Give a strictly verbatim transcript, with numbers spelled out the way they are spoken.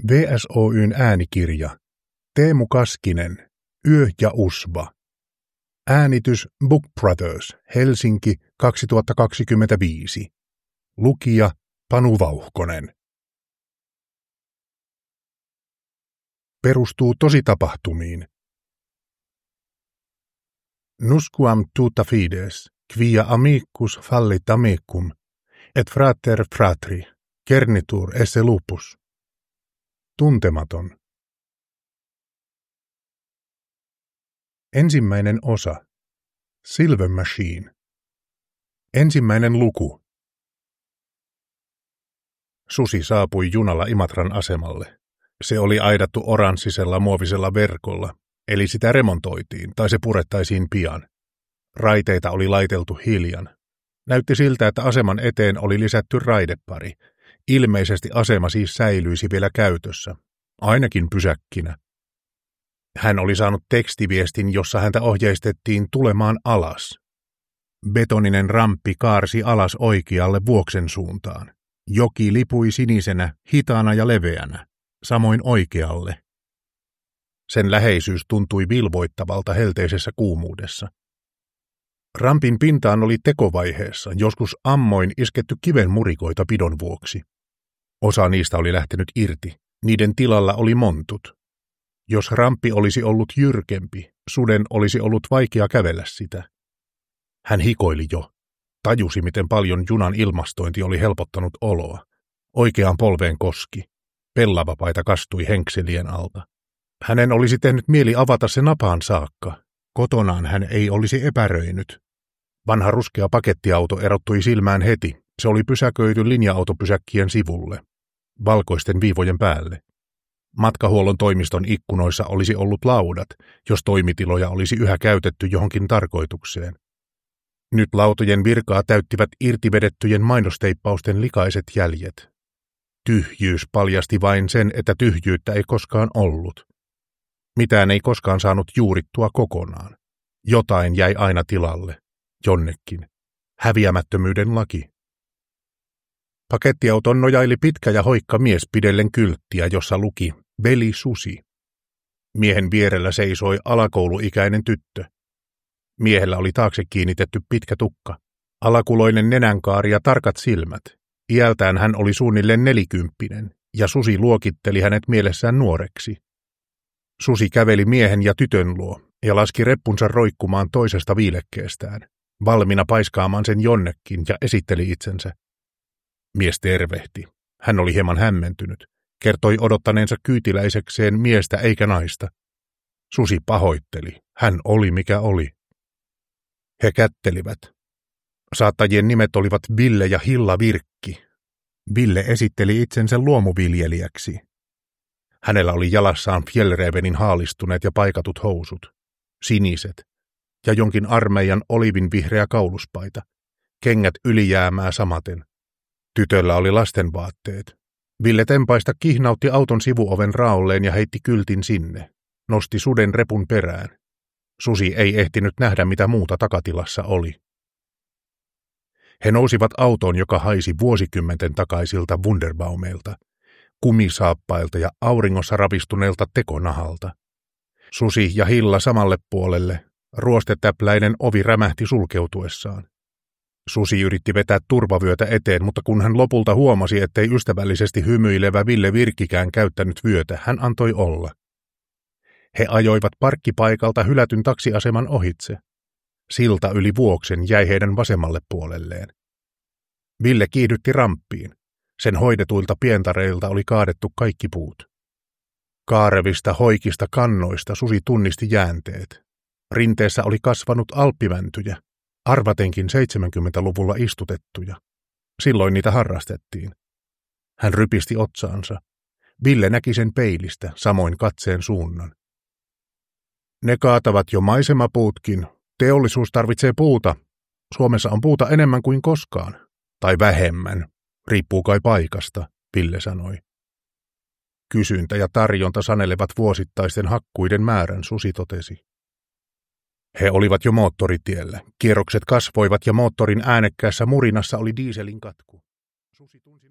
V S Oy:n äänikirja. Teemu Kaskinen. Yö ja Usva. Äänitys Book Brothers, Helsinki kaksituhattakaksikymmentäviisi. Lukija Panu Vauhkonen. Perustuu tositapahtumiin. Nusquam tuta fides, quia amicus fallit amicum, et frater fratri, cernitur esse lupus. Tuntematon. Ensimmäinen osa. Silver Machine. Ensimmäinen luku. Susi saapui junalla Imatran asemalle. Se oli aidattu oranssisella muovisella verkolla, eli sitä remontoitiin tai se purettaisiin pian. Raiteita oli laiteltu hiljan. Näytti siltä, että aseman eteen oli lisätty raidepari. Ilmeisesti asema siis säilyisi vielä käytössä, ainakin pysäkkinä. Hän oli saanut tekstiviestin, jossa häntä ohjeistettiin tulemaan alas. Betoninen ramppi kaarsi alas oikealle Vuoksen suuntaan. Joki lipui sinisenä, hitaana ja leveänä, samoin oikealle. Sen läheisyys tuntui vilvoittavalta helteisessä kuumuudessa. Rampin pintaan oli tekovaiheessa, joskus ammoin isketty kiven murikoita pidon vuoksi. Osa niistä oli lähtenyt irti, niiden tilalla oli montut. Jos ramppi olisi ollut jyrkempi, suden olisi ollut vaikea kävellä sitä. Hän hikoili jo. Tajusi, miten paljon junan ilmastointi oli helpottanut oloa. Oikeaan polveen koski. Pellavapaita kastui henkselien alta. Hänen olisi tehnyt mieli avata se napaan saakka. Kotonaan hän ei olisi epäröinyt. Vanha ruskea pakettiauto erottui silmään heti. Se oli pysäköity linja-autopysäkkien sivulle, valkoisten viivojen päälle. Matkahuollon toimiston ikkunoissa olisi ollut laudat, jos toimitiloja olisi yhä käytetty johonkin tarkoitukseen. Nyt lautojen virkaa täyttivät irtivedettyjen mainosteippausten likaiset jäljet. Tyhjyys paljasti vain sen, että tyhjyyttä ei koskaan ollut. Mitään ei koskaan saanut juurittua kokonaan. Jotain jäi aina tilalle, jonnekin. Häviämättömyyden laki. Pakettiauton nojaili pitkä ja hoikka mies pidellen kylttiä, jossa luki Veli Susi. Miehen vierellä seisoi alakouluikäinen tyttö. Miehellä oli taakse kiinnitetty pitkä tukka, alakuloinen nenänkaari ja tarkat silmät. Iältään hän oli suunnilleen nelikymppinen, ja Susi luokitteli hänet mielessään nuoreksi. Susi käveli miehen ja tytön luo ja laski reppunsa roikkumaan toisesta viilekkeestään, valmiina paiskaamaan sen jonnekin, ja esitteli itsensä. Mies tervehti. Hän oli hieman hämmentynyt. Kertoi odottaneensa kyytiläisekseen miestä eikä naista. Susi pahoitteli. Hän oli mikä oli. He kättelivät. Saattajien nimet olivat Ville ja Hilla Virkki. Ville esitteli itsensä luomuviljelijäksi. Hänellä oli jalassaan Fjällrävenin haalistuneet ja paikatut housut, siniset, ja jonkin armeijan olivinvihreä kauluspaita, kengät ylijäämää samaten. Tytöllä oli lastenvaatteet. Ville tempaista kihnautti auton sivuoven raolleen ja heitti kyltin sinne. Nosti suden repun perään. Susi ei ehtinyt nähdä, mitä muuta takatilassa oli. He nousivat autoon, joka haisi vuosikymmenten takaisilta Wunderbaumeilta, kumisaappailta ja auringossa ravistuneelta tekonahalta. Susi ja Hilla samalle puolelle, ruostetäpläinen ovi rämähti sulkeutuessaan. Susi yritti vetää turvavyötä eteen, mutta kun hän lopulta huomasi, ettei ystävällisesti hymyilevä Ville Virkkikään käyttänyt vyötä, hän antoi olla. He ajoivat parkkipaikalta hylätyn taksiaseman ohitse. Silta yli Vuoksen jäi heidän vasemmalle puolelleen. Ville kiihdytti ramppiin. Sen hoidetuilta pientareilta oli kaadettu kaikki puut. Kaarevista hoikista kannoista Susi tunnisti jäänteet. Rinteessä oli kasvanut alppimäntyjä, arvatenkin seitsemänkymmentäluvulla istutettuja. Silloin niitä harrastettiin. Hän rypisti otsaansa. Ville näki sen peilistä, samoin katseen suunnan. Ne kaatavat jo maisemapuutkin. Teollisuus tarvitsee puuta. Suomessa on puuta enemmän kuin koskaan. Tai vähemmän. Riippuu kai paikasta, Ville sanoi. Kysyntä ja tarjonta sanelevat vuosittaisten hakkuiden määrän, Susi totesi. He olivat jo moottoritiellä. Kierrokset kasvoivat ja moottorin äänekkäässä murinassa oli dieselin katku. Susi tunsi